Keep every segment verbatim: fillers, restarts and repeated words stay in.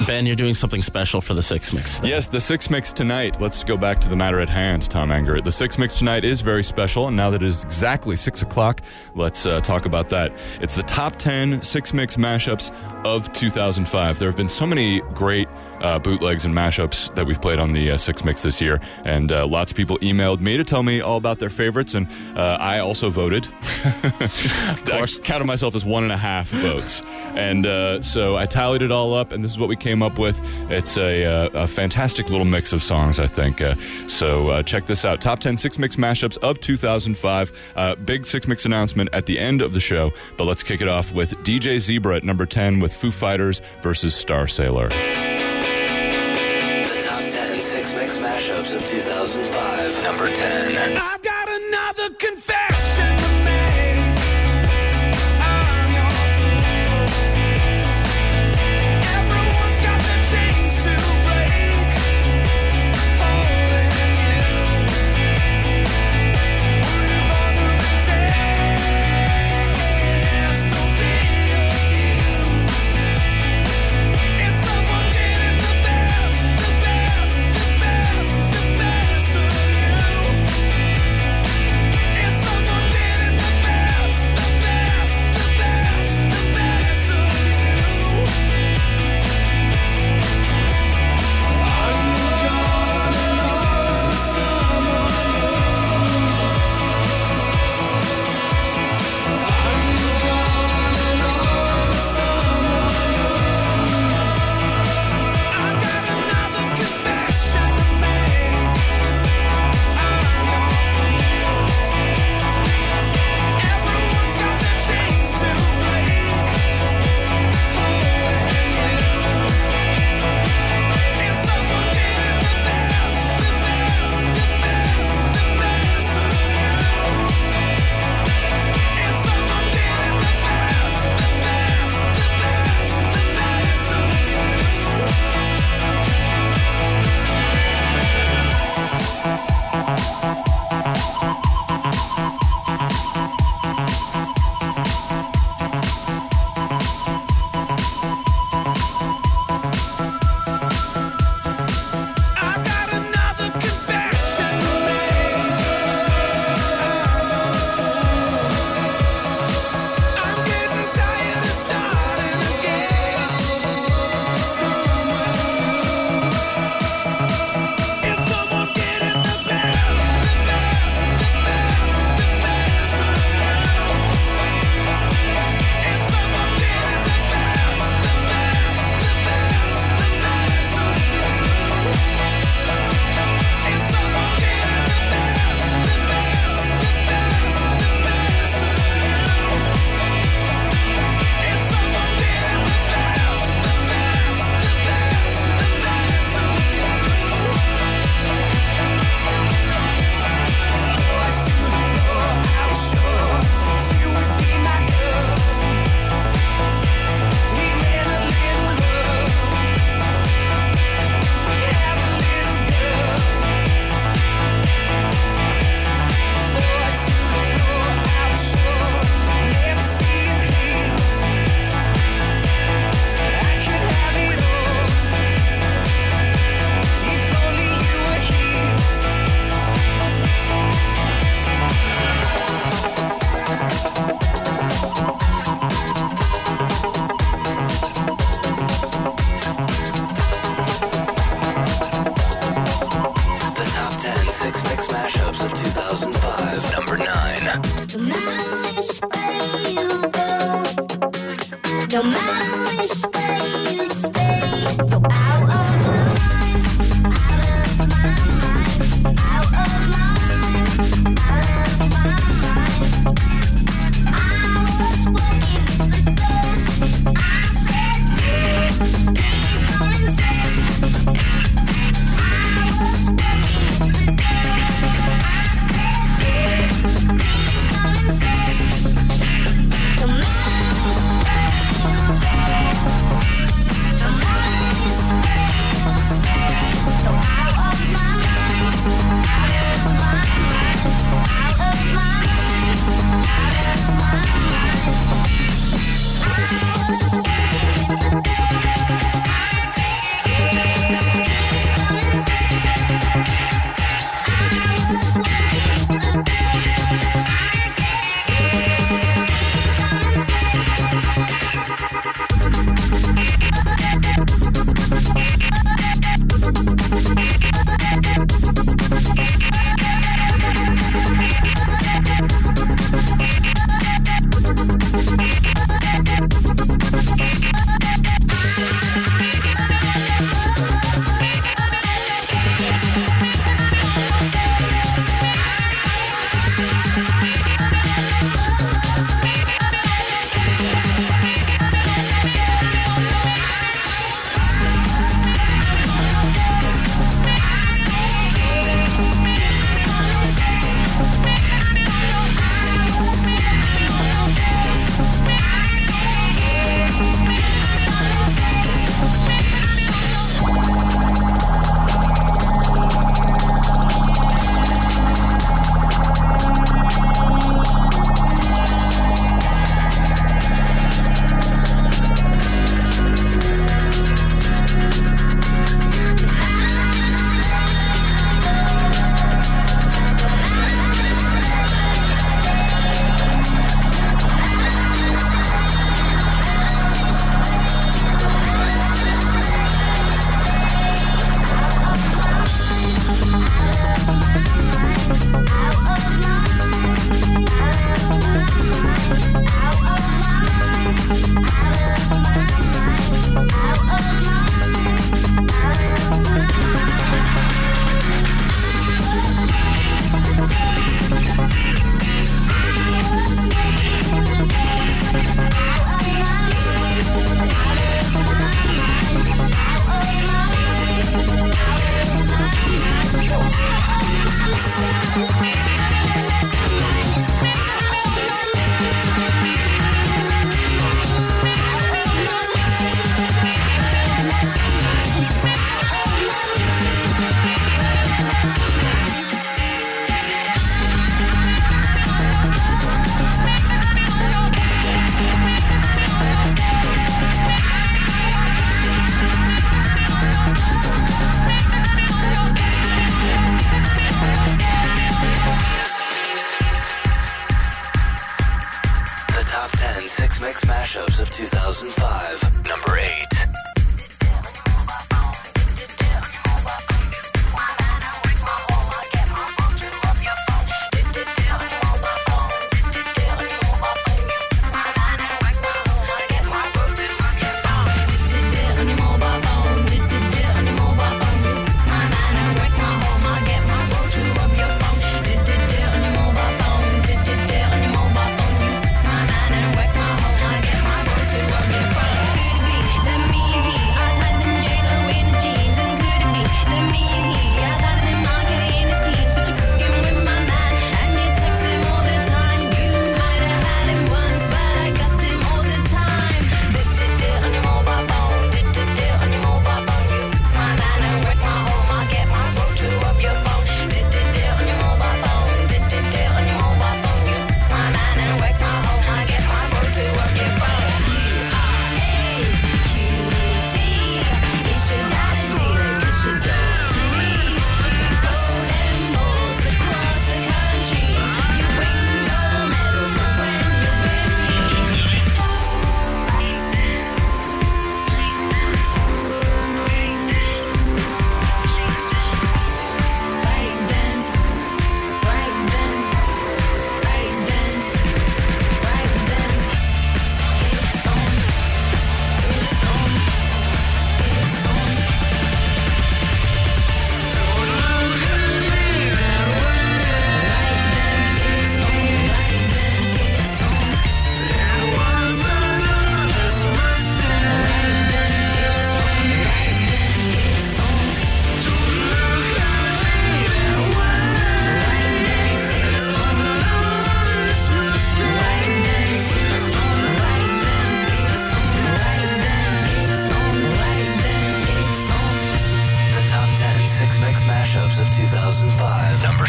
Ben, you're doing something special for the Six Mix today. Yes, the Six Mix tonight. Let's go back to the matter at hand, Tom Anger. The Six Mix tonight is very special, and now that it is exactly six o'clock, let's uh, talk about that. It's the top ten Six Mix mashups of two thousand five. There have been so many great uh, bootlegs and mashups that we've played on the uh, Six Mix this year, and uh, lots of people emailed me to tell me all about their favorites, and uh, I also voted. Of course. I counted myself as one and a half votes, and uh, so I tallied it all up, and this is what we came up with. It's a, uh, a fantastic little mix of songs, I think. Uh, so uh, check this out. Top ten Six Mix mashups of two thousand five. Uh, big Six Mix announcement at the end of the show, but let's kick it off with D J Zebra at number ten with Foo Fighters versus Star Sailor. The top ten Six Mix mashups of two thousand five. Number ten. I've got another confession to make. I'm your fool. Everyone's got their chains to break. Holding you. Will you bother resist? Don't be abused. Is someone getting the best, the best, the best, the best of you? Is someone getting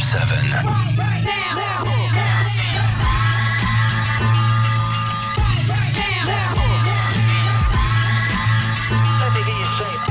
seven. Right now, now, now. Let me hear you say it.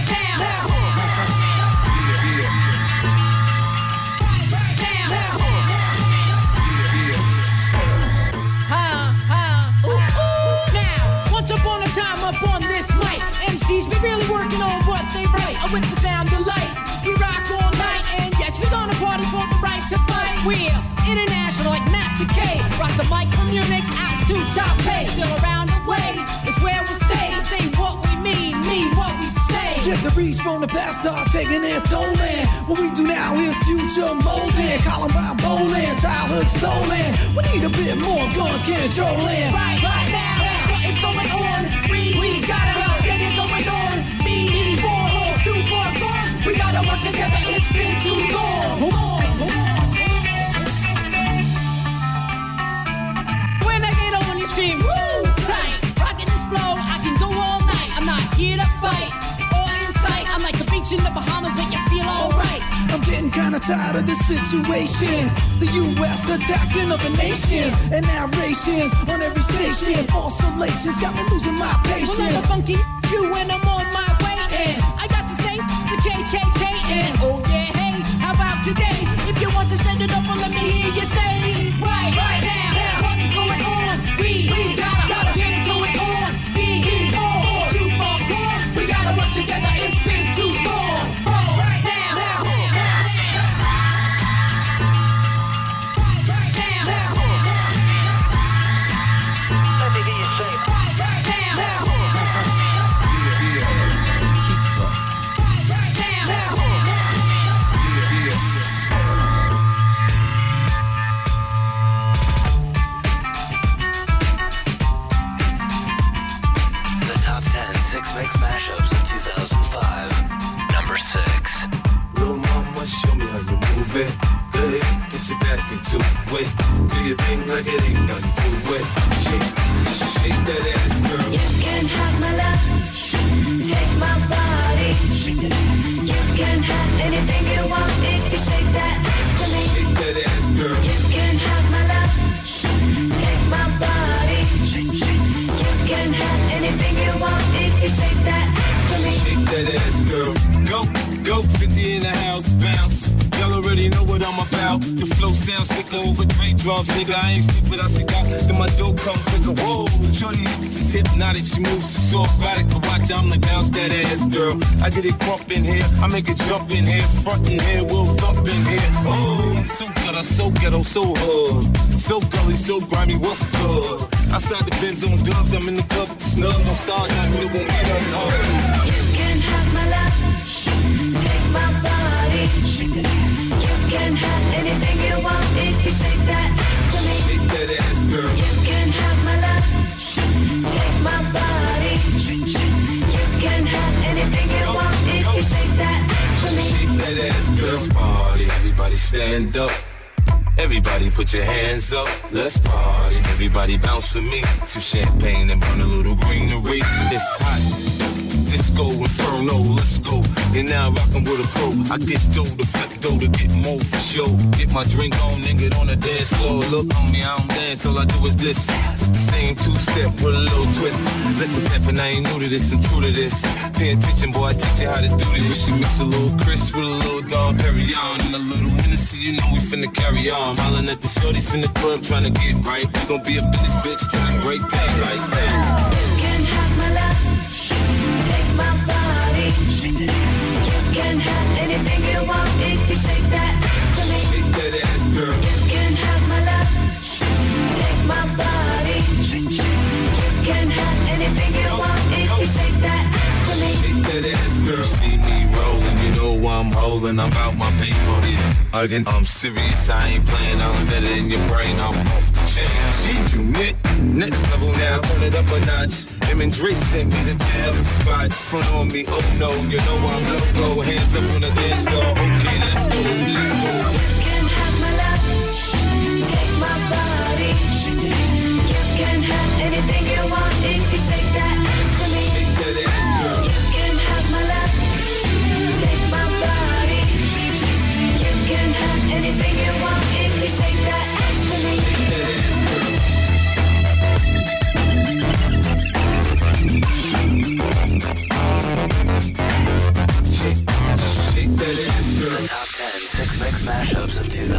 Once upon a time up on this mic, M Cs be really working on what they write. Uh, With the sound of light, we rock all night, and yes, we're gonna party for the right to fight. We're international like Matt K. Rock the mic from Munich out to Taipei. Still around the way is where we stay. Say what we mean, mean what we say. Trajectories from the past are taking their toll, man. What we do now is future molding. Columbine bowling, childhood stolen. We need a bit more gun controlling. Right, right now, what is going on? We, we gotta get it going on. Me, me, four holes, too far gone. We gotta work together, it's been too long. Hold on, hold on. When I get on, you scream, woo, tight. Rocking this flow, I can go all night. I'm not here to fight or incite. I'm like the beach in the Bahamas, make you feel alright. I'm getting kinda tired of this situation. The U S attacking other nations and narrations on every station. False relations got me losing my Well, I'm a patience. funky you and I'm on my way in. I got to say the K K K in. Oh yeah, hey, how about today? If you want to send it up, well, let me hear you say. Right, right now, now. What is going on? We, we gotta, gotta get it going on. We, we, oh, too far gone. We gotta work together, it's been too long. Oh, right now, now, now. Right, right now, now. Let me hear you say it. Right, right now, now. The top ten Six Mix mashups of two thousand five. Number six. Little mama, show me how you move it. Go ahead, get your back into it. Do your thing like it ain't nothing to it. Shake, shake that ass, girl. You can have my love, take my body. You can have anything you want if you shake that ass for me. Shake that ass, girl. You can have my love, take my body. You can have anything you want if you shake that ass for me. Shake that ass, girl. Go, go, fifty in the house, bounce. Y'all already know what I'm about. The flow sounds sick over Dre drums, nigga. I ain't stupid, I see that. Then my dough come quicker. Whoa, shorty hips is hypnotic. She moves so erotic. I watch, I'm like, bounce that ass, girl. I get it crump in here. I make it jump in here. Front in here, we'll thump in here. Oh, I'm so good, I'm so ghetto, so hood. So gully, so grimy, what's good? Outside the Benz on dubs, I'm in the club with the snug. No stars, nothing, it won't be nothing hard. You can have my love, take my body. You can have anything you want if you shake that ass for me. Shake that ass, girl. You can have my love, take my body. You can have anything you want if you shake that ass for me. Shake that ass, girl. Let's party, everybody stand up. Everybody put your hands up, let's party. Everybody bounce with me. Some champagne and burn a little greenery. It's hot, disco inferno, let's go. And now rockin' with a pro. I get dough to flip dough to get more for show. Get my drink on and get on the dance floor. Look on me, I don't dance, all I do is this. It's the same two-step with a little twist. Listen, Peppin', I ain't new to this, I'm true to this. Pay attention, boy, I teach you how to do this. She mix a little Chris with a little Dom Perignon and a little Hennessy, you know we finna carry on. Hollin' at the shorties in the club trying to get right. We gon' be up in this bitch trying to break day like that. You can have my love, take my body. You can have anything you want if you shake that ass for me. Shake that ass, girl. You can have my love, take my body. You can have anything you want if you shake that ass for me. Shake that ass, girl. See me rolling, you know I'm holding. I'm out my paper. Yeah. Again, I'm serious, I ain't playing. I'm better in your brain. I'm off the chain. G-Unit, next level now. Turn it up a notch. Him and Dre sent me the jail spot. Front on me, oh no, you know I'm loco. Hands up on the dance floor. Okay, let's go, let's go. You can have my love, take my body. You can have anything you want if you shake that ass for me. Shake that ass, girl. You can have my love, take my body. You can have anything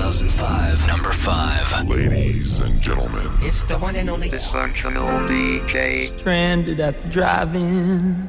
thousand five. Number five. Ladies and gentlemen, It's the one and only dysfunctional D J. Stranded at the drive-in,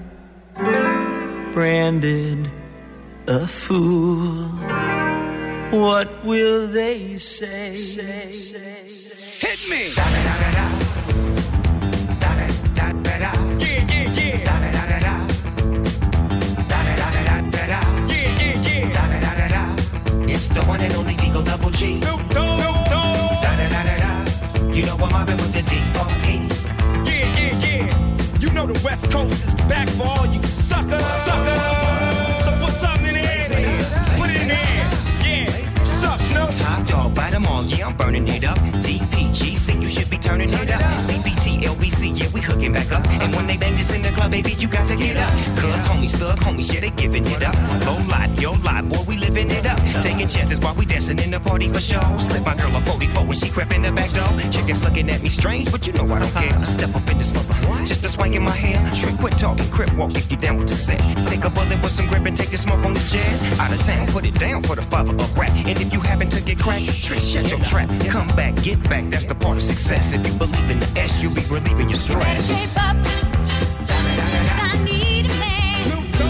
branded a fool. What will they say? Hit me! Da da da da da. Da da da da da. Yeah, yeah, yeah. Da da da da da. Da da da da da da. Yeah, yeah, yeah. Da da da da da. It's the one and only Digo Double G. Snoop Dogg. Snoop Dogg. Da da da da da. You know I'm mobbing with the D O E. Yeah, yeah, yeah. You know the West Coast is back for all you suckers. Suckers. So put something in the air. Put it in the air. Yeah. What's up, Snoop? Top dog, bite them all. Yeah, I'm burning it up. D P G C, you should be turning it up. C B T, L B C, yeah, we hooking back up. And when they bang this in the club, baby, you got to get up. Cause homies, thug homies, yeah, they giving it up. Low life, yo life, boy, we living it up. Taking chances while we dancing in the party for show. Slip my girl a forty-four when she crept in the back door. Chickens looking at me strange, but you know I don't care. I step up in this mother, just a swank in my hair. Trick, quit talking, crip walk if you down with the set. Take a bullet with some grip and take the smoke on the jet. Out of town, put it down for the father of rap. And if you happen to get cracked, trick, shut your trap. Come back, get back, that's the part of success. If you believe in the S, you'll be relieving your stress. Better shape up, 'cause I need a man.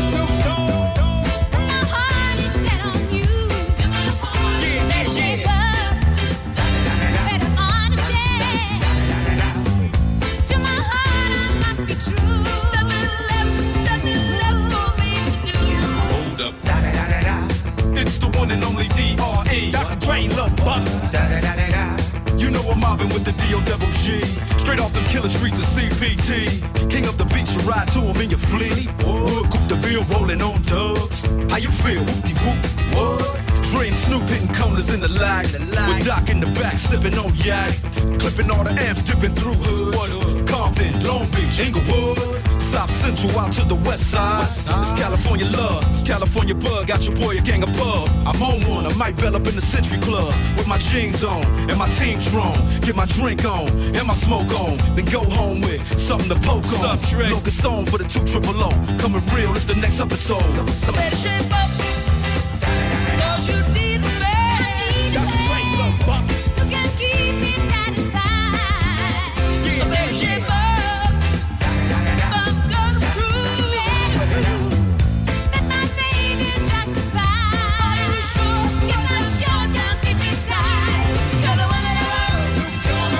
But my heart is set on you. Better shape up, better understand. To my heart I must be true. Nothing left for me to do. Hold up. Da da da da da. It's the one and only D R E. Doctor Dre, Lil Buff. Da da da da da. You know I'm mobbing with the D O double G. Straight off them killer streets of C P T. King of the beach, you ride to him in your fleet. Wood, Coupe de Ville, rolling on dubs. How you feel? Whoop-de-whoop, what? Dre and Snoop hitting corners in the lag. With Doc in the back, sipping on yak. Clipping all the amps, dipping through hood. Compton, Long Beach, Inglewood. South Central out to the west side. It's California love, it's California bug. Got your boy a gang of pub. I'm on one, I might bell up in the Century Club. With my jeans on, and my team strong. Get my drink on, and my smoke on. Then go home with something to poke on. Locust on for the two triple O. Coming real, it's the next episode. Better shape up, 'cause you need a man. You can keep me satisfied. Better shape up. I'm gonna prove That my faith is justified. Are you sure? Yes, I'm sure, don't keep me tight. You're the one that I want. The one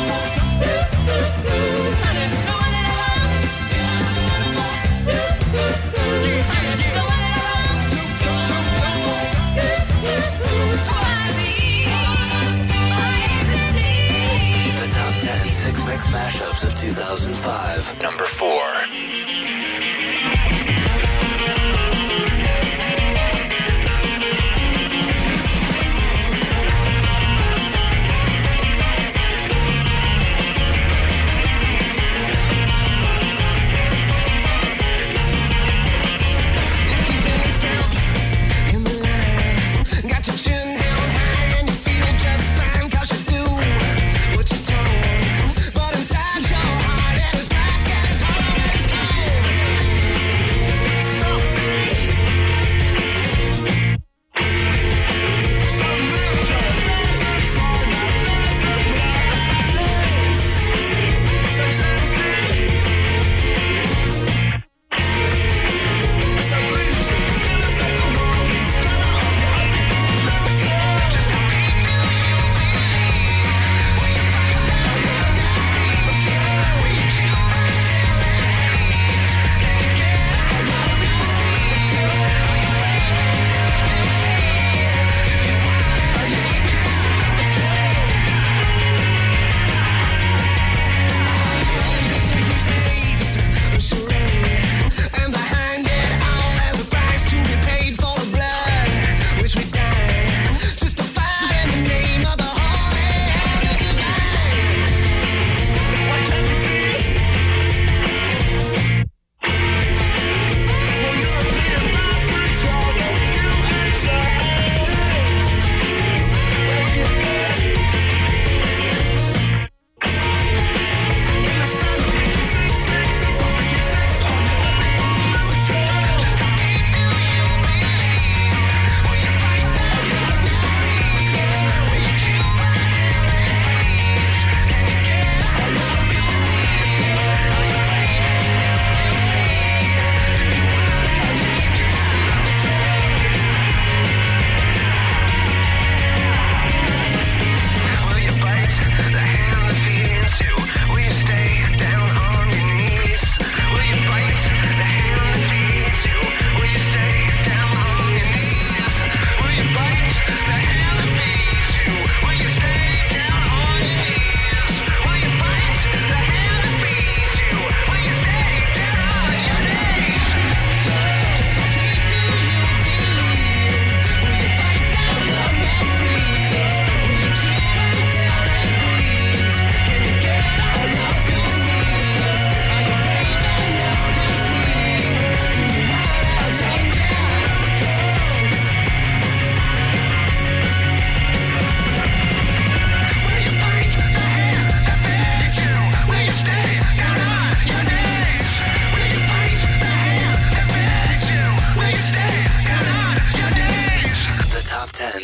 that I want. The one that I want.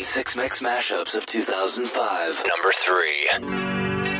Six Mix Mashups of two thousand five. Number three.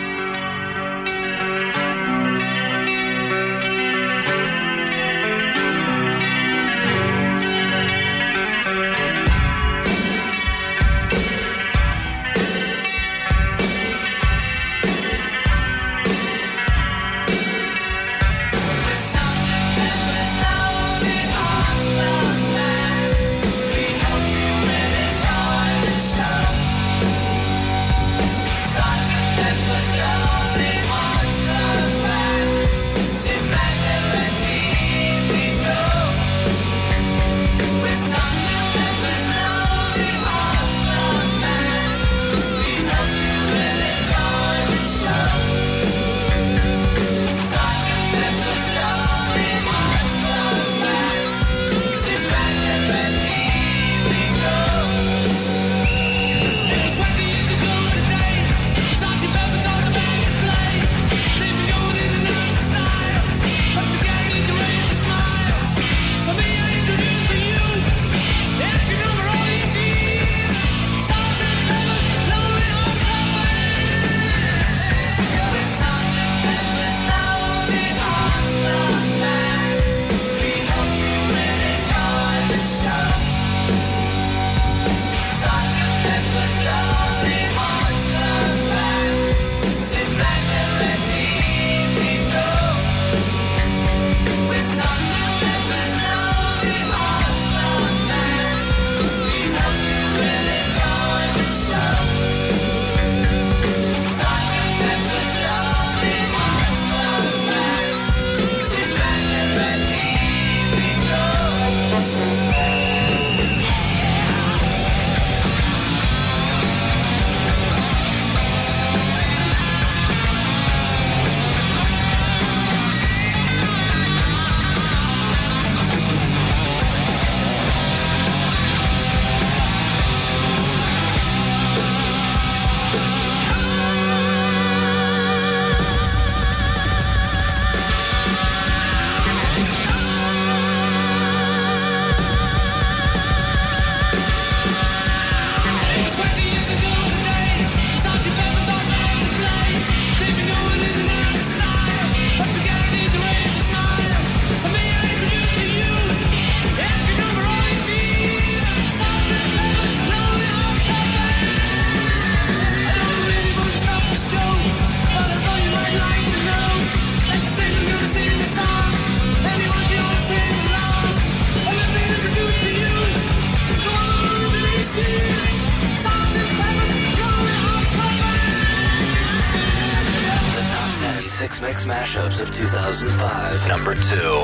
Six Mix Mashups of two thousand five. Number two.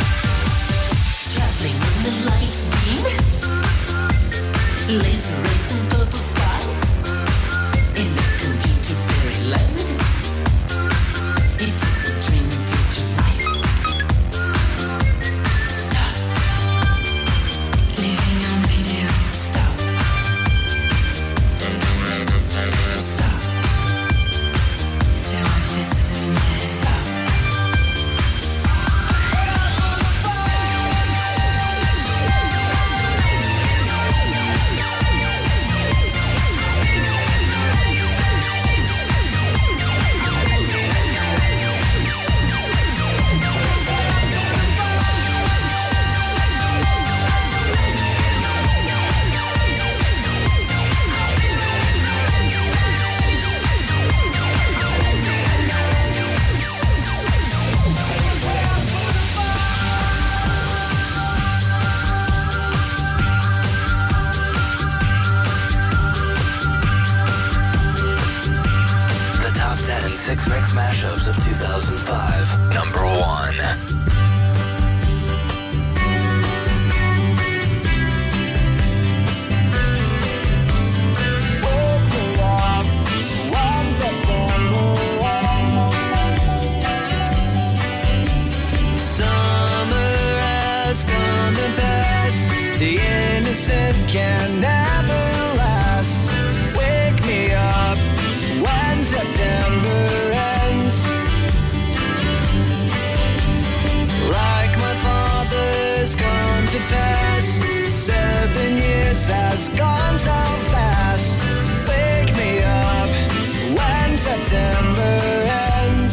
Let's race mashups of two thousand five. Number one. The innocent can never last. Wake me up when September ends. Like my father's come to pass. Seven years has gone so fast. Wake me up when September ends.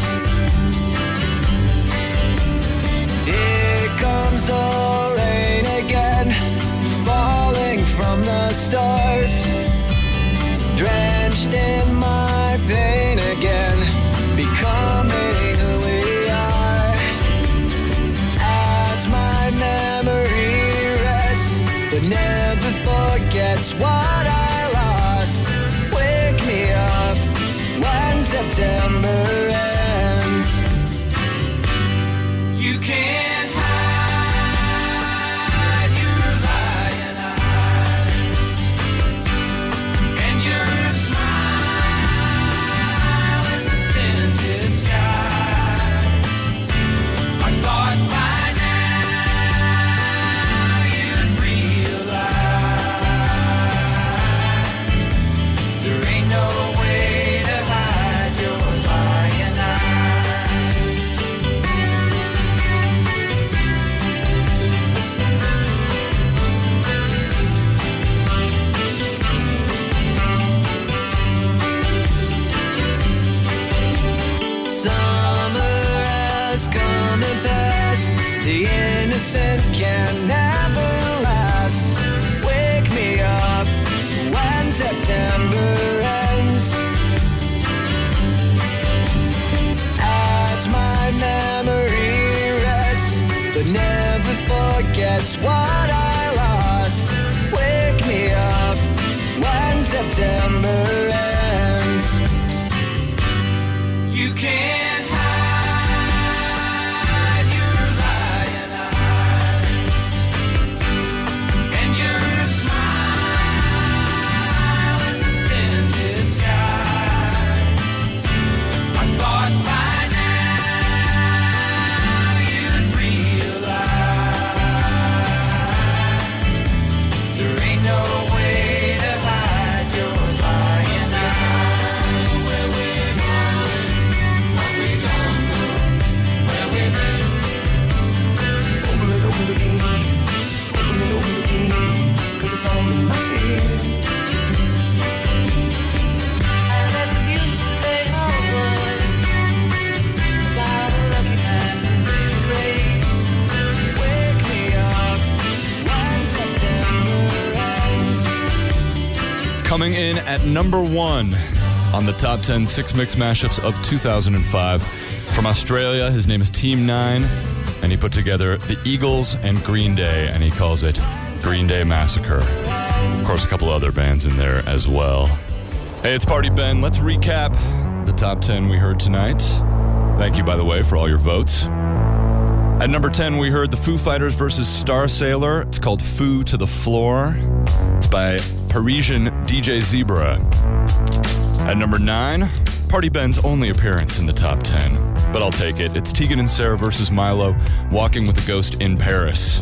Here comes the rain again, falling from the stars, drenched in my pain again, becoming who we are. As my memory rests, but never forgets what I lost. Wake me up when September ends. You can't can never last. Wake me up when September ends. As my memory rests, but never forgets what I lost. Wake me up when September ends. You can't Coming in at number one on the top ten Six Mix mashups of two thousand five. From Australia, his name is Team Nine, and he put together the Eagles and Green Day, and he calls it Green Day Massacre. Of course, a couple other bands in there as well. Hey, it's Party Ben. Let's recap the top ten we heard tonight. Thank you, by the way, for all your votes. At number ten, we heard the Foo Fighters versus Star Sailor. It's called Foo to the Floor. It's by Parisian D J Zebra. At number nine, Party Ben's only appearance in the top ten, but I'll take it. It's Tegan and Sarah versus Milo, Walking with a Ghost in Paris.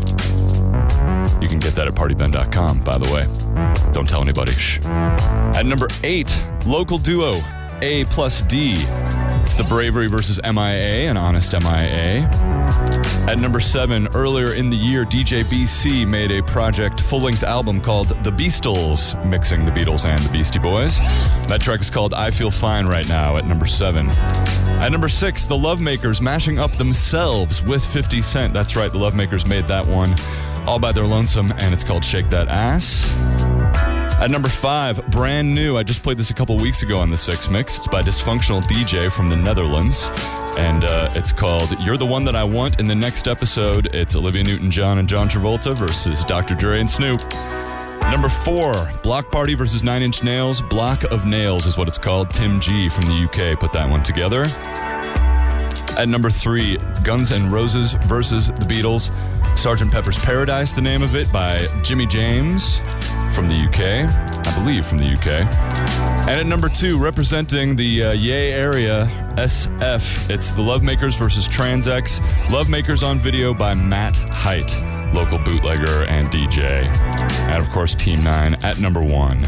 You can get that at party ben dot com, by the way. Don't tell anybody. Shh. At number eight, local duo A plus D. It's the Bravery versus M I A, an honest M I A. At number seven, earlier in the year, D J B C made a project full-length album called The Beastles, mixing the Beatles and the Beastie Boys. That track is called I Feel Fine right now at number seven. At number six, the Lovemakers mashing up themselves with fifty cent. That's right, the Lovemakers made that one all by their lonesome, and it's called Shake That Ass. At number five, brand new, I just played this a couple weeks ago on the Six Mix. It's by Dysfunctional D J from the Netherlands, and uh, it's called You're the One That I Want. In the next episode, it's Olivia Newton-John and John Travolta versus Doctor Dre and Snoop. Number four, Block Party versus Nine Inch Nails. Block of Nails is what it's called. Tim G from the U K put that one together. At number three, Guns N' Roses versus the Beatles. Sergeant Pepper's Paradise, the name of it, by Jimmy James from the U K. I believe from the U K. And at number two, representing the uh, Yay area, S F, it's the Lovemakers versus Transx. Lovemakers on video by Matt Height, local bootlegger and D J. And of course, Team nine at number one.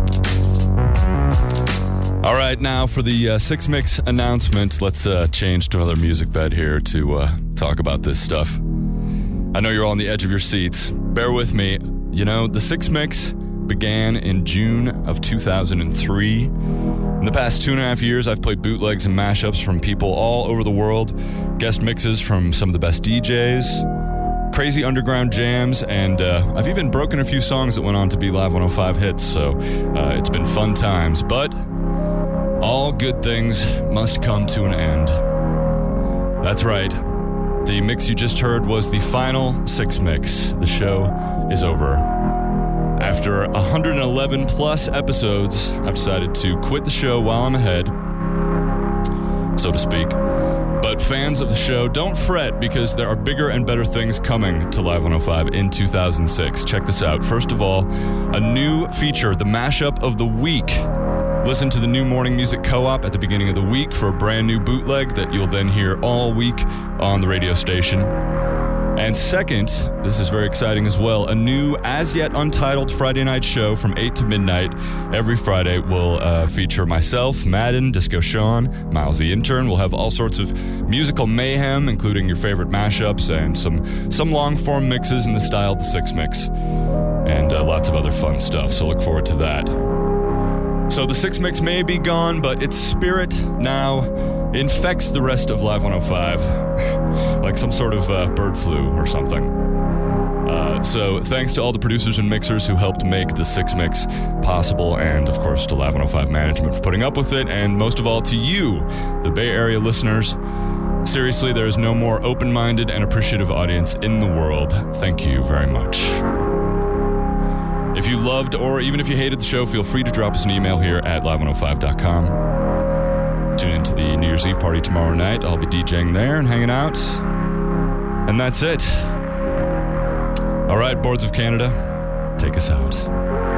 All right, now for the uh, Six Mix announcement, let's uh, change to another music bed here to uh, talk about this stuff. I know you're all on the edge of your seats. Bear with me. You know, the Six Mix began in June of two thousand three. In the past two and a half years, I've played bootlegs and mashups from people all over the world, guest mixes from some of the best D Js, crazy underground jams, and uh, I've even broken a few songs that went on to be Live one oh five hits, so uh, it's been fun times. But all good things must come to an end. That's right. The mix you just heard was the final Six Mix. The show is over. After one hundred eleven plus episodes, I've decided to quit the show while I'm ahead, so to speak. But fans of the show, don't fret, because there are bigger and better things coming to Live one oh five in two thousand six. Check this out. First of all, a new feature, the Mashup of the Week. Listen to the new Morning Music Co-op at the beginning of the week for a brand new bootleg that you'll then hear all week on the radio station. And second, this is very exciting as well, a new as yet untitled Friday night show from eight to midnight every Friday will uh, feature myself, Madden, Disco Sean, Miles the Intern. We'll have all sorts of musical mayhem, including your favorite mashups and some, some long-form mixes in the style of the Six Mix, and uh, lots of other fun stuff, so look forward to that. So the Six Mix may be gone, but its spirit now infects the rest of Live one oh five like some sort of uh, bird flu or something. Uh, so thanks to all the producers and mixers who helped make the Six Mix possible, and of course to Live one oh five management for putting up with it, and most of all to you, the Bay Area listeners. Seriously, there is no more open-minded and appreciative audience in the world. Thank you very much. If you loved or even if you hated the show, feel free to drop us an email here at live one oh five dot com. Tune into the New Year's Eve party tomorrow night. I'll be DJing there and hanging out. And that's it. All right, Boards of Canada, take us out.